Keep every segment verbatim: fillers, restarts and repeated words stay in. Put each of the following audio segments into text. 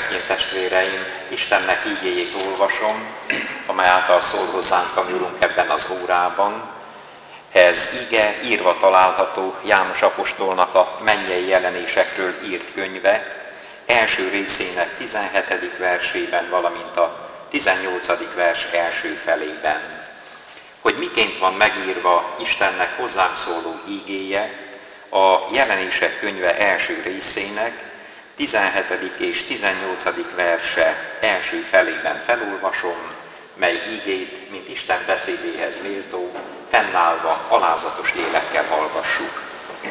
keresztény testvéreim, Istennek ígéjét olvasom, amely által szól hozzánk a mi Urunk ebben az órában. Ez ige írva található János apostolnak a mennyei jelenésekről írt könyve, első részének tizenhetedik versében, valamint a tizennyolcadik vers első felében. Hogy miként van megírva Istennek hozzánk szóló ígéje, a jelenések könyve első részének tizenhetedik és tizennyolcadik verse első felében felolvasom, mely ígét, mint Isten beszédéhez méltó, fennállva alázatos lélekkel hallgassuk.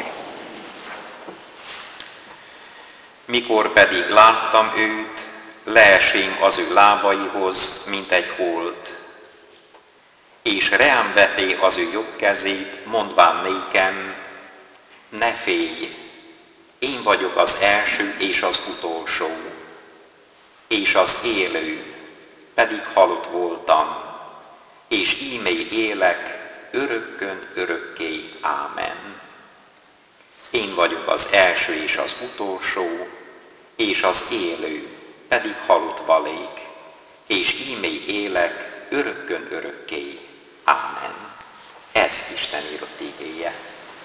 Mikor pedig láttam őt, leesém az ő lábaihoz, mint egy hold, és reám veté az ő jobb kezét, mondván nékem, ne félj, én vagyok az első és az utolsó, és az élő, pedig halott voltam, és ímé élek, örökkön örökké, ámen. Én vagyok az első és az utolsó, és az élő, pedig halott valék, és ímé élek, örökkön örökké, ámen. Ez Isten írott ígéje.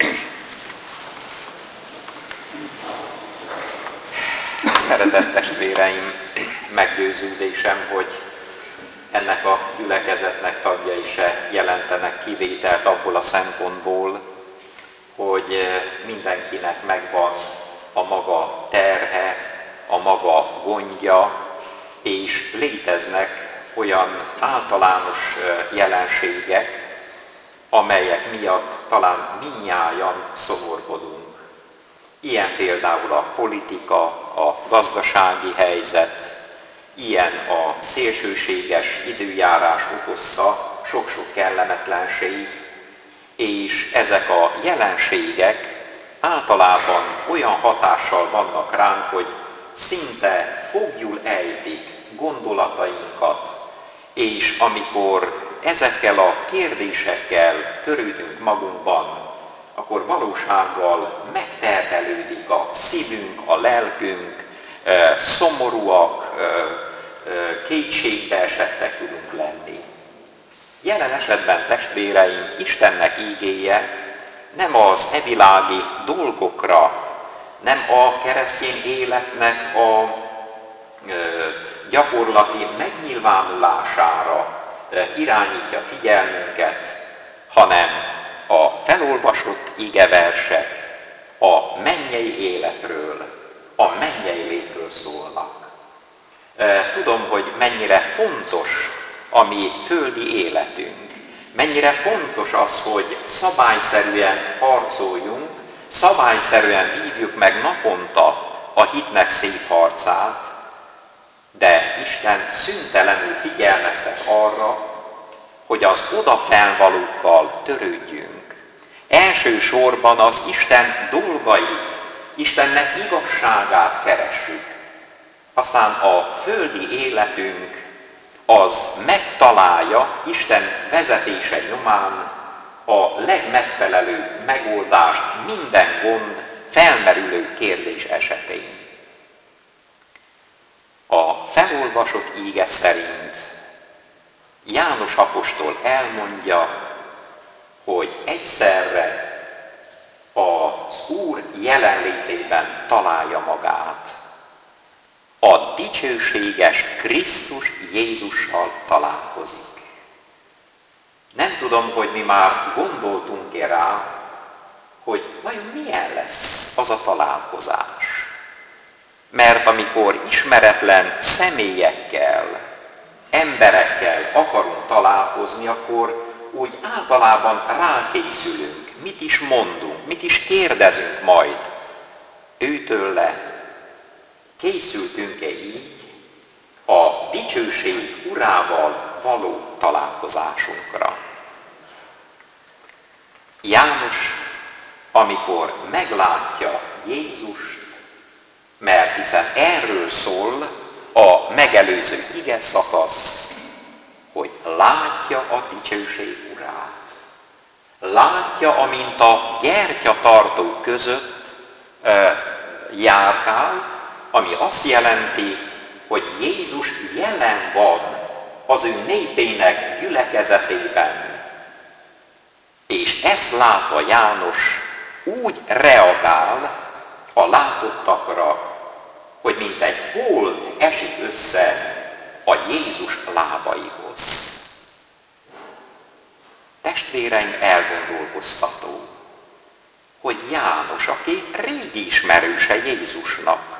Szeretett testvéreim, meggyőződésem, hogy ennek a gyülekezetnek tagjai se jelentenek kivételt abból a szempontból, hogy mindenkinek megvan a maga terhe, a maga gondja, és léteznek olyan általános jelenségek, amelyek miatt talán mindnyájan szomorkodunk. Ilyen például a politika, a gazdasági helyzet, ilyen a szélsőséges időjárás okozza sok-sok kellemetlenség, és ezek a jelenségek általában olyan hatással vannak ránk, hogy szinte foglyul ejtik gondolatainkat, és amikor ezekkel a kérdésekkel törődünk magunkban, akkor valósággal megterhelődik a szívünk, a lelkünk, szomorúak, kétségbe esettek tudunk lenni. Jelen esetben, testvéreim, Istennek ígéje nem az evilági dolgokra, nem a keresztény életnek a gyakorlati megnyilvánulására irányítja figyelmünket, hanem a felolvasott igeversek a mennyei életről, a mennyei létről szólnak. Tudom, hogy mennyire fontos a mi földi életünk, mennyire fontos az, hogy szabályszerűen harcoljunk, szabályszerűen vívjuk meg naponta a hitnek szép harcát, de Isten szüntelenül figyelmeztet arra, hogy az odafelvalókkal törődjünk. Elsősorban az Isten dolgait, Istennek igazságát keressük. Aztán a földi életünk az megtalálja Isten vezetése nyomán a legmegfelelőbb megoldást minden gond, felmerülő kérdés esetén. A felolvasott íge szerint János apostol elmondja, hogy egyszerre az Úr jelenlétében találja magát. A dicsőséges Krisztus Jézussal találkozik. Nem tudom, hogy mi már gondoltunk-e rá, hogy vajon milyen lesz az a találkozás. Mert amikor ismeretlen személyekkel, emberekkel akarunk találkozni, akkor úgy általában rákészülünk, mit is mondunk, mit is kérdezünk majd őtőle. Készültünk-e így a dicsőség Urával való találkozásunkra? János, amikor meglátja Jézust, mert hiszen erről szól a megelőző ige szakasz, hogy látja a dicsőség Urát. Látja, amint a gyertyatartók között e, járkál, ami azt jelenti, hogy Jézus jelen van az ő népének gyülekezetében. És ezt látva János úgy reagál a látottakra, hogy mint egy hold esik össze a Jézus lábaihoz. Testvéreim, elgondolkoztató, hogy János, aki régi ismerőse Jézusnak,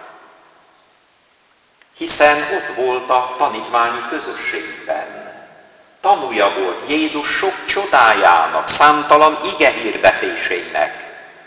hiszen ott volt a tanítványi közösségben, tanúja volt Jézus sok csodájának, számtalan igehirdetésének,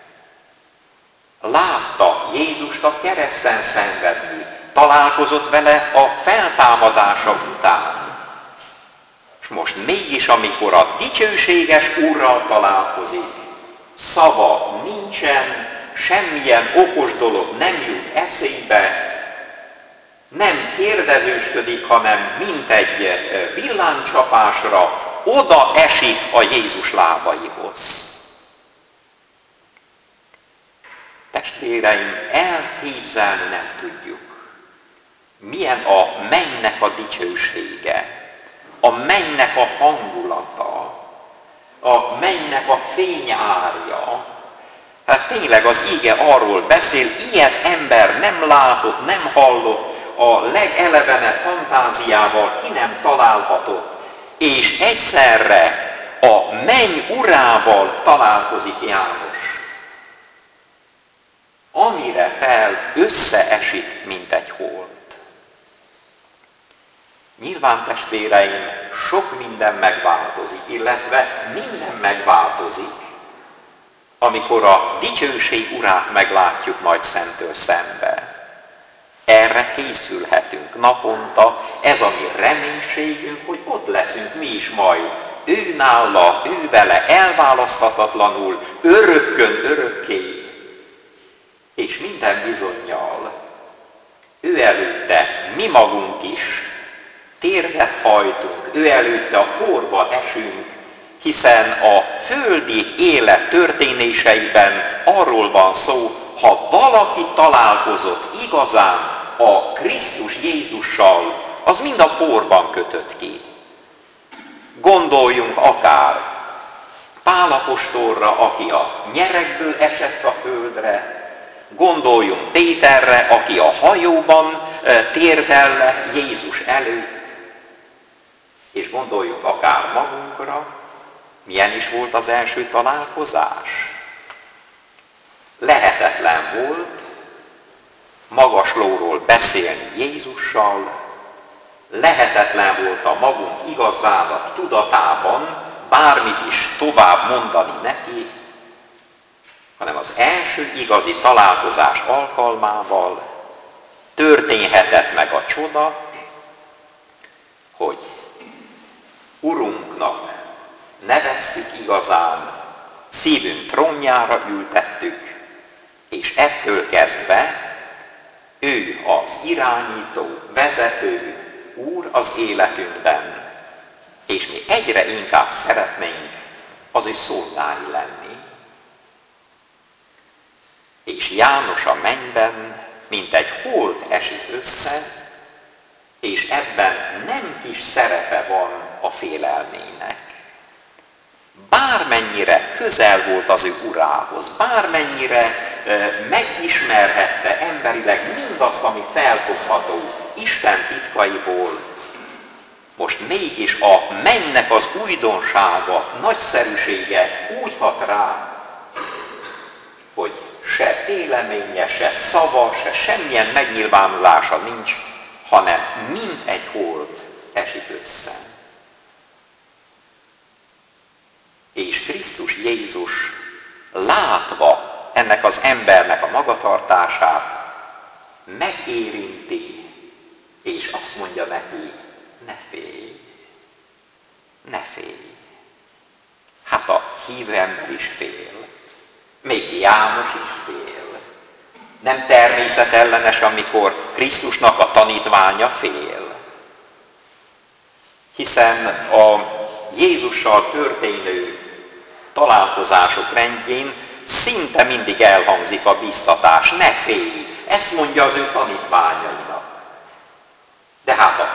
látta Jézust a kereszten szenvedni, találkozott vele a feltámadása után. És most mégis, amikor a dicsőséges Úrral találkozik, szava nincsen, semmilyen okos dolog nem jut eszébe, nem kérdezősködik, hanem mint egy villámcsapásra oda esik a Jézus lábaihoz. Testvéreim, elképzelni nem tudjuk, milyen a mennynek a dicsősége, a mennynek a hangulata, a mennynek a fényárja. Hát tényleg az íge arról beszél, ilyet ember nem látott, nem hallott, a legelevenebb fantáziával ki nem találhatott, és egyszerre a menny urával találkozik János, amire fel összeesik, mint egy hold. Nyilván, testvéreim, sok minden megváltozik, illetve minden megváltozik, amikor a dicsőség urát meglátjuk majd szemtől szembe. Erre készülhetünk naponta, ez a mi reménységünk, hogy ott leszünk mi is majd. Ő nála, ő vele, elválaszthatatlanul, örökkön örökké, és minden bizonnyal ő előtte mi magunk is térdet hajtunk, ő előtte a porba esünk, hiszen a földi élet történéseiben arról van szó, ha valaki találkozott igazán a Krisztus Jézussal, az mind a porban kötött ki. Gondoljunk akár Pál apostolra, aki a nyerekből esett a földre, gondoljunk Péterre, aki a hajóban térdel le Jézus előtt, és gondoljunk akár magunkra, milyen is volt az első találkozás. Lehetetlen volt magaslóról beszélni Jézussal, lehetetlen volt a magunk igazának tudatában bármit is tovább mondani neki, hanem az első igazi találkozás alkalmával történhetett meg a csoda, hogy Urunknak neveztük igazán, szívünk trónjára ültettük, és ettől kezdve ő az irányító, vezető Úr az életünkben, és mi egyre inkább szeretnénk az ő szolgái lenni. És János a mennyben, mint egy hold esik össze, és ebben nem kis szerepe van a félelmének. Bármennyire közel volt az ő urához, bármennyire e, megismerhette emberileg mindazt, ami felfogható Isten titkaiból, most mégis a mennynek az újdonsága, nagyszerűsége úgy hat rá, hogy se véleménye, se szava, se semmilyen megnyilvánulása nincs, hanem mint egy hold esik össze. És Krisztus Jézus látva ennek az embernek a magatartását megérinti, és azt mondja neki, ne félj, ne félj. Hát a hívő ember is fél, még János is fél. Nem természetellenes, amikor Krisztusnak a tanítványa fél. Hiszen a Jézussal történő találkozások rendjén szinte mindig elhangzik a biztatás, ne félj, ezt mondja az ő tanítványainak.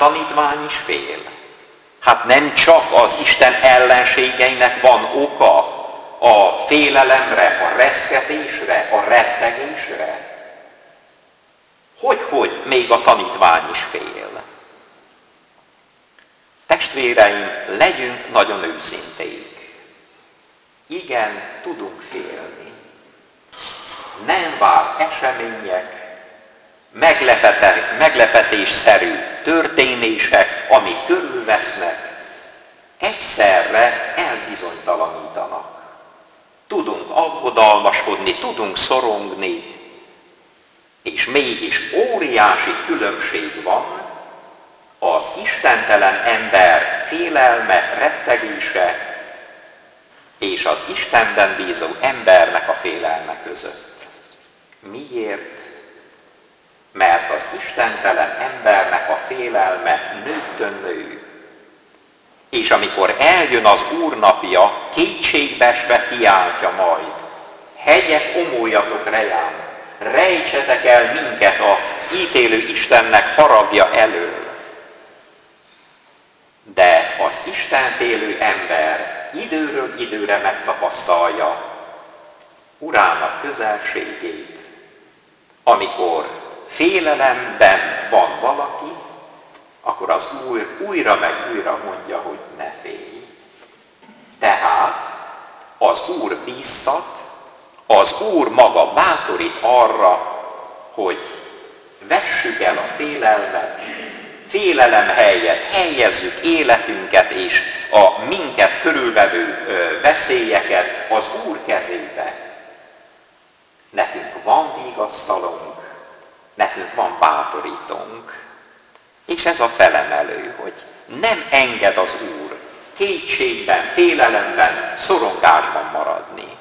tanítvány is fél. Hát nem csak az Isten ellenségeinek van oka a félelemre, a reszketésre, a rettegésre. Hogy-hogy még a tanítvány is fél. Testvéreim, legyünk nagyon őszinték. Igen, tudunk félni. Nem vár események, meglepetésszerű történések, amik körülvesznek, egyszerre elbizonytalanítanak. Tudunk aggodalmaskodni, tudunk szorongni, és mégis óriási különbség van az istentelen ember félelme, rettegése és az Istenben bízó embernek a félelme között. Miért? Mert az istentelen embernek a félelme nőttön nő. És amikor eljön az Úr napja, kétségbeesve kiáltja majd: hegyek, omoljatok rejám, rejtsetek el minket az ítélő Istennek haragja elől. De az Istent-félő ember időről időre megtapasztalja Urának közelségét. Amikor félelemben van valaki, akkor az Úr újra meg újra mondja, hogy ne félj. Tehát az Úr bízzat, az Úr maga bátorít arra, hogy vessük el a félelmet, félelem helyett helyezzük életünket és a minket körülvevő veszélyeket az Úr kezébe. Nekünk van vigasztalunk, nekünk van bátorítónk. És ez a felemelő, hogy nem enged az Úr kétségben, félelemben, szorongásban maradni.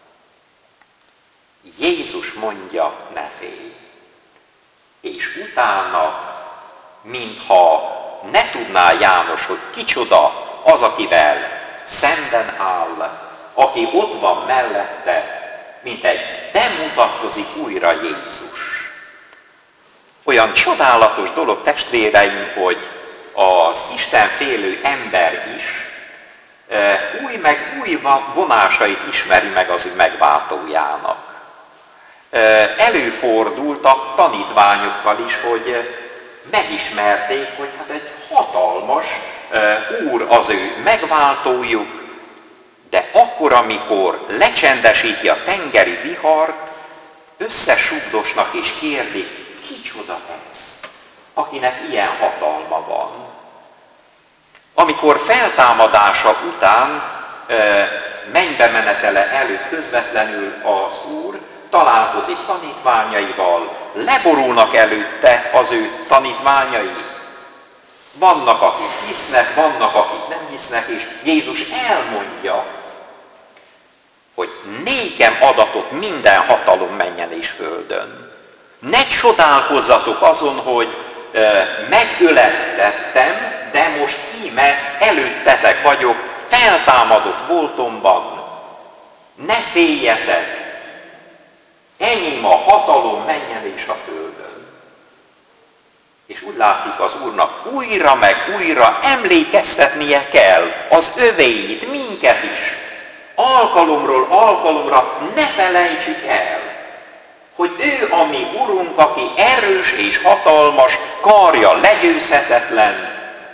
Jézus mondja, ne félj. És utána, mintha ne tudná János, hogy kicsoda az, akivel szemben áll, aki ott van mellette, mint egy bemutatkozik újra Jézus. Olyan csodálatos dolog, testvéreim, hogy az Istenfélő ember is e, új meg új vonásait ismeri meg az ő megváltójának. E, előfordult a tanítványokkal is, hogy megismerték, hogy hát egy hatalmas e, Úr az ő megváltójuk, de akkor, amikor lecsendesíti a tengeri vihart, összesugdosnak és kérdik, kicsoda ez, akinek ilyen hatalma van. Amikor feltámadása után e, mennybe menetele előtt közvetlenül az Úr találkozik tanítványaival, leborulnak előtte az ő tanítványai. Vannak, akik hisznek, vannak, akik nem hisznek, és Jézus elmondja, hogy nékem adatot minden hatalom mennyen és földön. Ne csodálkozzatok azon, hogy e, megölettettem, de most íme előttetek vagyok, feltámadott voltomban. Ne féljetek, enyém a hatalom mennyen és a földön. És úgy látszik, az Úrnak újra meg újra emlékeztetnie kell az övéit, minket is. Alkalomról alkalomra ne felejtsük el, hogy ő a mi Urunk, aki erős és hatalmas, karja legyőzhetetlen.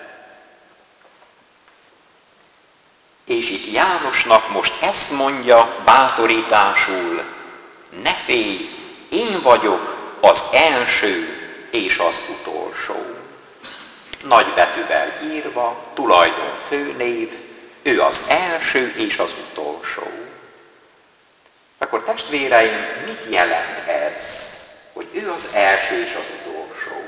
És itt Jánosnak most ezt mondja bátorításul: ne félj, én vagyok az első és az utolsó. Nagybetűvel írva, tulajdon főnév, ő az első és az utolsó. Akkor testvéreim, mit jelent ez, hogy ő az első és az utolsó?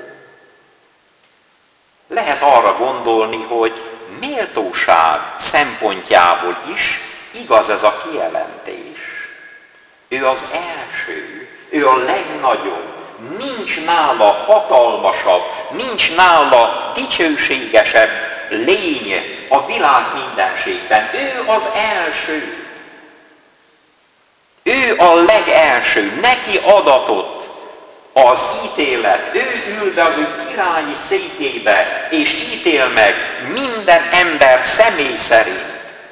Lehet arra gondolni, hogy méltóság szempontjából is igaz ez a kijelentés. Ő az első, ő a legnagyobb, nincs nála hatalmasabb, nincs nála dicsőségesebb lény a világ mindenségben. Ő az első. Ő a legelső, neki adatott az ítélet, ő ül be az ő királyi székébe, és ítél meg minden ember személy szerint.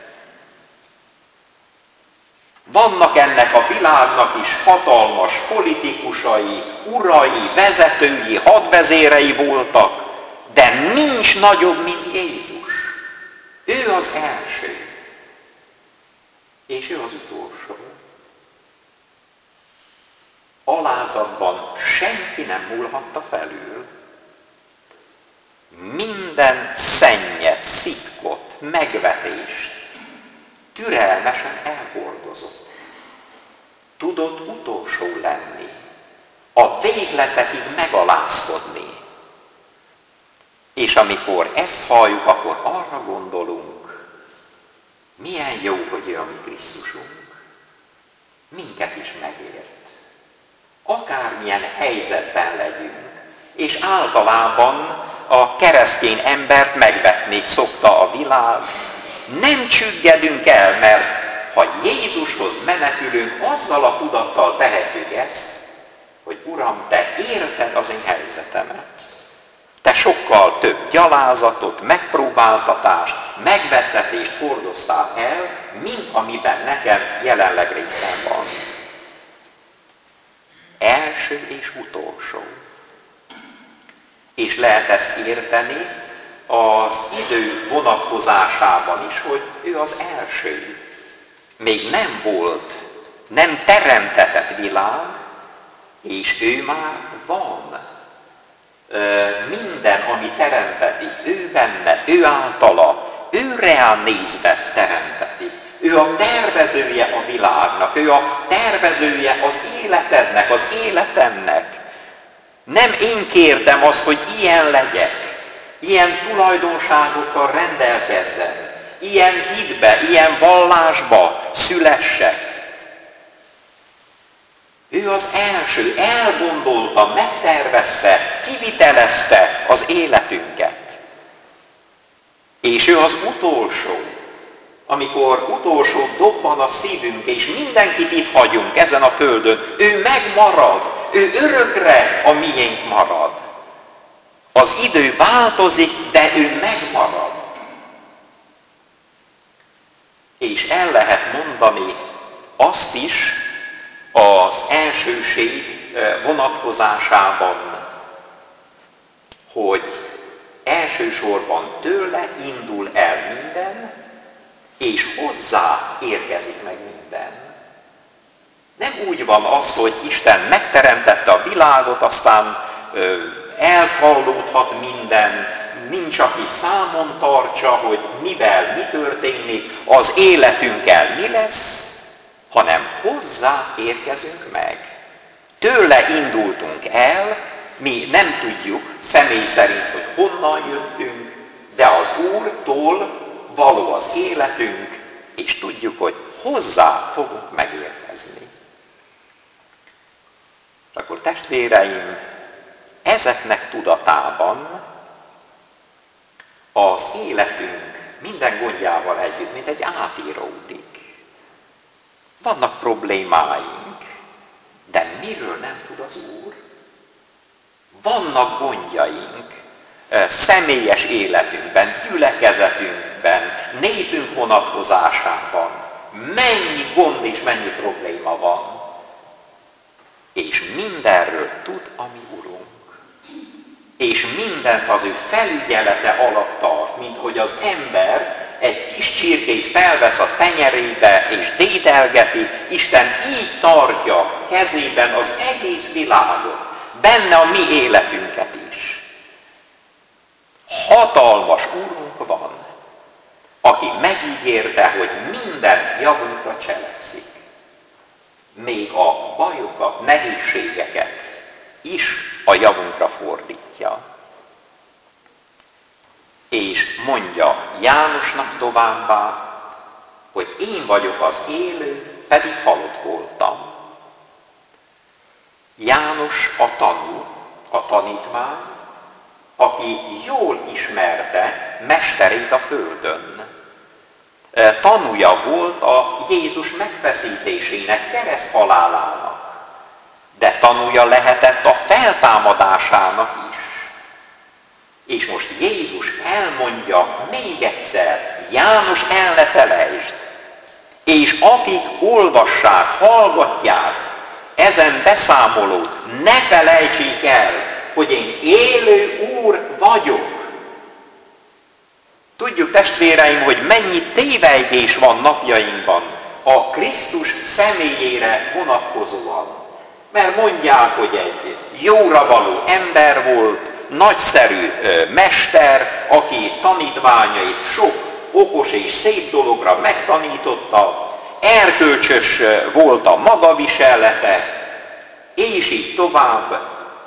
Vannak ennek a világnak is hatalmas politikusai, urai, vezetői, hadvezérei voltak, de nincs nagyobb, mint Jézus. Ő az első, és ő az utolsó. Alázatban senki nem múlhatta felül. Minden szennyet, szitkot, megvetést türelmesen elhordozott. Tudott utolsó lenni, a végletekig megalázkodni. És amikor ezt halljuk, akkor arra gondolunk, milyen jó, hogy ő a mi Krisztusunk. Minket is megért. Akármilyen helyzetben legyünk, és általában a keresztény embert megvetni szokta a világ. Nem csüggedünk el, mert ha Jézushoz menekülünk, azzal a tudattal tehetjük ezt, hogy Uram, Te érted az én helyzetemet. Te sokkal több gyalázatot, megpróbáltatást, megvettetést hordoztál el, mint amiben nekem jelenleg részem van. Első és utolsó. És lehet ezt érteni az idő vonatkozásában is, hogy ő az első. Még nem volt, nem teremtetett világ, és ő már van. Minden, ami teremteti, ő benne, ő általa, ő reál nézve teremteti. Ő a tervezője a világnak, ő a tervezője az életednek, az életemnek. Nem én kértem azt, hogy ilyen legyek, ilyen tulajdonságokkal rendelkezzen, ilyen hitbe, ilyen vallásba szülessek. Ő az első, elgondolta, megtervezte, kivitelezte az életünket. És ő az utolsó, amikor utolsó dobban a szívünk, és mindenkit itt hagyunk ezen a földön, ő megmarad, ő örökre a miénk marad. Az idő változik, de ő megmarad. És el lehet mondani azt is az elsőség vonatkozásában, hogy elsősorban tőle indul el minden, és hozzá érkezik meg minden. Nem úgy van az, hogy Isten megteremtette a világot, aztán ö, elkallódhat minden, nincs, aki számon tartsa, hogy mivel mi történik, az életünkkel mi lesz, hanem hozzá érkezünk meg. Tőle indultunk el, mi nem tudjuk személy szerint, hogy honnan jöttünk, de az Úrtól való az életünk, és tudjuk, hogy hozzá fogunk megérkezni. És akkor testvéreim, ezeknek tudatában az életünk minden gondjával együtt, mint egy átíródik. Vannak problémáink, de miről nem tud az Úr? Vannak gondjaink személyes életünkben, gyülekezetünkben, népünk vonatkozásában. Mennyi gond és mennyi probléma van. És mindenről tud a mi Urunk. És mindent az ő felügyelete alatt tart, mint hogy az ember egy kis csirkét felvesz a tenyerébe és dédelgeti, Isten így tartja kezében az egész világot, benne a mi életünket is. Hatalmas Urunk van, aki megígérte, hogy minden javunkra cselekszik. Még a bajokat, nehézségeket is a javunkra fordítja. És mondja Jánosnak továbbá, hogy én vagyok az élő, pedig halott voltam. János a tanú, a tanítvány, aki jól ismerte mesterét a földön. Tanúja volt a Jézus megfeszítésének, kereszthalálának, de tanúja lehetett a feltámadásának is. És most Jézus elmondja még egyszer, János, el ne felejtsd, és akik olvassák, hallgatják ezen beszámolót, ne felejtsék el, hogy én élő Úr vagyok. Tudjuk, testvéreim, hogy mennyi tévejgés van napjainkban a Krisztus személyére vonatkozóan. Mert mondják, hogy egy jóra való ember volt, nagyszerű mester, aki tanítványait sok okos és szép dologra megtanította, erkölcsös volt a magaviselete, és így tovább.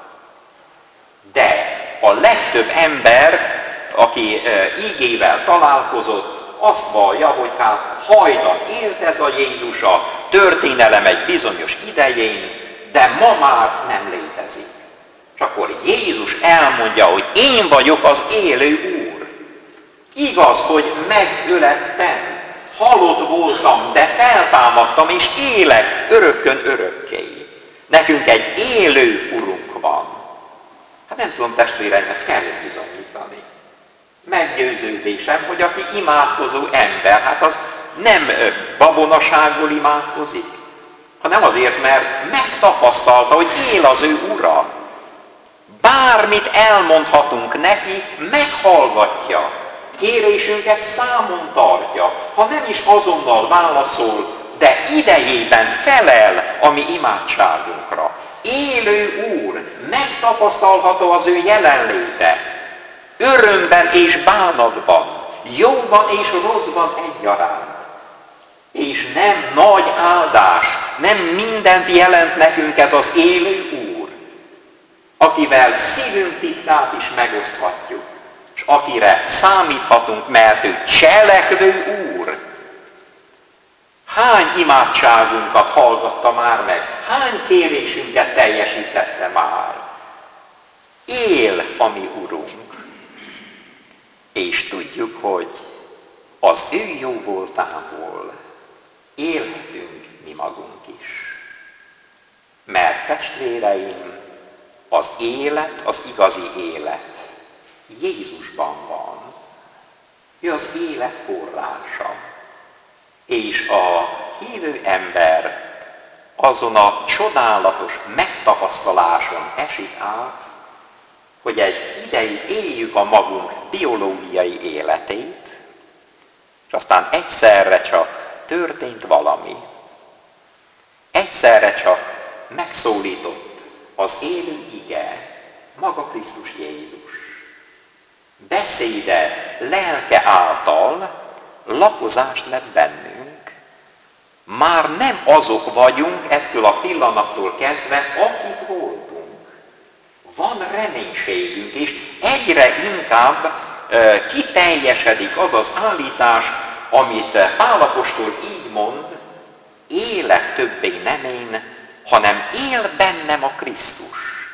De a legtöbb ember, aki ígével találkozott, azt vallja, hogy hát hajdan élt ez a Jézus a történelem egy bizonyos idején, de ma már nem létezik. És akkor Jézus elmondja, hogy én vagyok az élő Úr. Igaz, hogy megölettem, halott voltam, de feltámadtam, és élek örökkön örökké. Nekünk egy élő Urunk van. Hát nem tudom, testvéreim, ezt kell bizonyítani. Meggyőződésem, hogy aki imádkozó ember, hát az nem babonaságból imádkozik, hanem azért, mert megtapasztalta, hogy él az ő Ura. Bármit elmondhatunk neki, meghallgatja. Kérésünket számon tartja, ha nem is azonnal válaszol, de idejében felel a mi imádságunkra. Élő Úr, megtapasztalható az ő jelenléte, örömben és bánatban, jóban és rosszban egyaránt. És nem nagy áldás, nem mindent jelent nekünk ez az élő Úr, akivel szívünk titkát is megoszthatjuk, és akire számíthatunk, mert ő cselekvő Úr. Hány imádságunkat hallgatta már meg, hány kérésünket teljesítette már. Él a mi Urunk, és tudjuk, hogy az ő jó voltából élhetünk mi magunk is. Mert testvéreim, az élet, az igazi élet Jézusban van. Ő az élet forrása. És a hívő ember azon a csodálatos megtapasztaláson esik át, hogy egy ideig éljük a magunk biológiai életét, és aztán egyszerre csak történt valami. Egyszerre csak megszólított az élő ige, maga Krisztus Jézus. Beszéde, lelke által lakozást vett bennünk. Már nem azok vagyunk ettől a pillanattól kezdve, akik voltunk. Van reménységünk, és egyre inkább e, kiteljesedik az az állítás, amit Pál apostol így mond, élek többé nem én, hanem él bennem a Krisztus.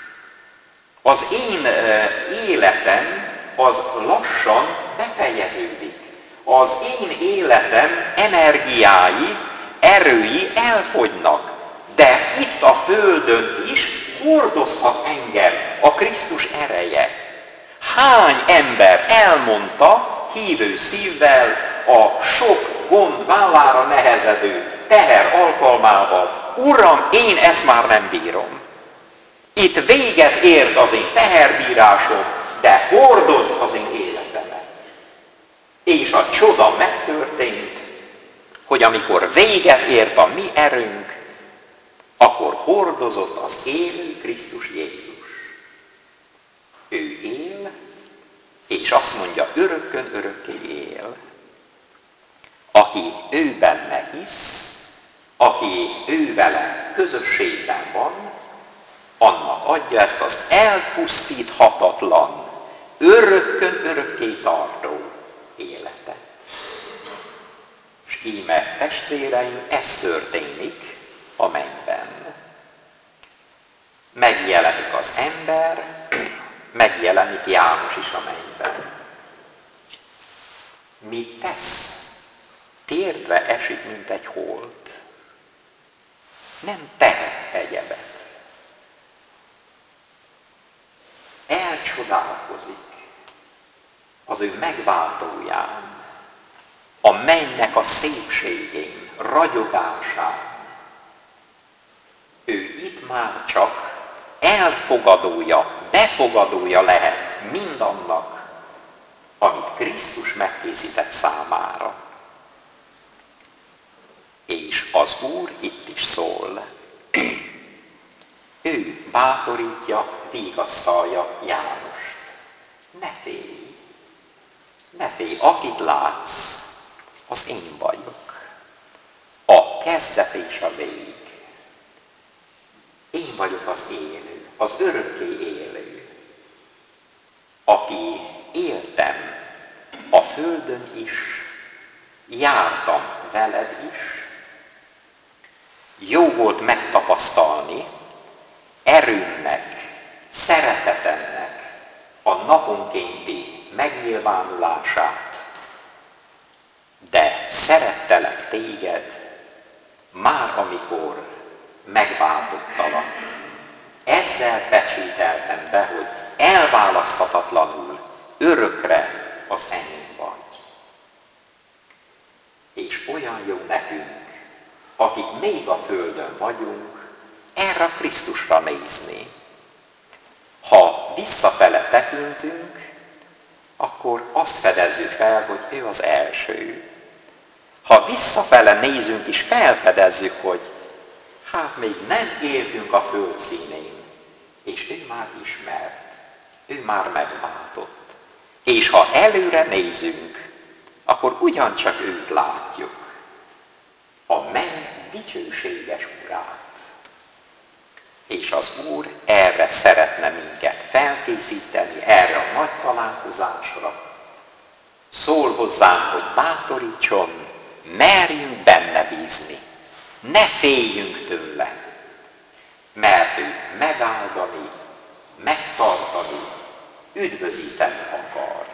Az én e, életem az lassan befejeződik. Az én életem energiái, erői elfogynak, de itt a földön is hordozhat engem a Krisztus ereje. Hány ember elmondta hívő szívvel a sok gond vállára nehezedő teher alkalmával, Uram, én ezt már nem bírom. Itt véget ért az én teherbírásom, de hordozd az én életemet. És a csoda megtörtént, hogy amikor véget ért a mi erőnk, akkor hordozott az élő Krisztus Jézus. Ő él, és azt mondja, örökkön örökké él. Aki ő benne hisz, aki ő vele közösségben van, annak adja ezt az elpusztíthatatlan, örökkön örökké tartó életet. És íme, testvéreim, ez történik a mennyben. Megjelenik az ember, megjelenik János is a mennyben. Mit tesz? Térdre esik, mint egy holt. Nem tehet egyebet. Elcsodálkozik. az ő megváltóján, a mennynek a szépségén, ragyogásán. Ő itt már csak elfogadója, befogadója lehet mindannak, amit Krisztus megkészített számára. És az Úr itt is szól. Ő bátorítja, vigasztalja Jánost. Ne félj! Ne félj, akit látsz, az én vagyok. A kezdet és a vég. Én vagyok az élő, az örökké élő, aki éltem a földön is, jártam veled is. Jó volt megtapasztalni erőmnek, szeretetemnek a naponkénti megnyilvánulását, de szerettelek téged már amikor megváltottalak. Ezzel pecsételtem be, hogy elválaszthatatlanul, örökre az enyém vagy. És olyan jó nekünk, akik még a földön vagyunk, erre a Krisztusra nézni. Ha visszafele tekintünk, akkor azt fedezzük fel, hogy ő az első. Ha visszafele nézünk és felfedezzük, hogy hát még nem éltünk a föld színén, és ő már ismert, ő már megváltott. És ha előre nézünk, akkor ugyancsak őt látjuk, a menny dicsőséges Urát. És az Úr erre szeretne minket felkészíteni, erre a nagy találkozásra. Szól hozzánk, hogy bátorítson, merjünk benne bízni. Ne féljünk tőle, mert ő megáldani, megtartani, üdvözíteni akar.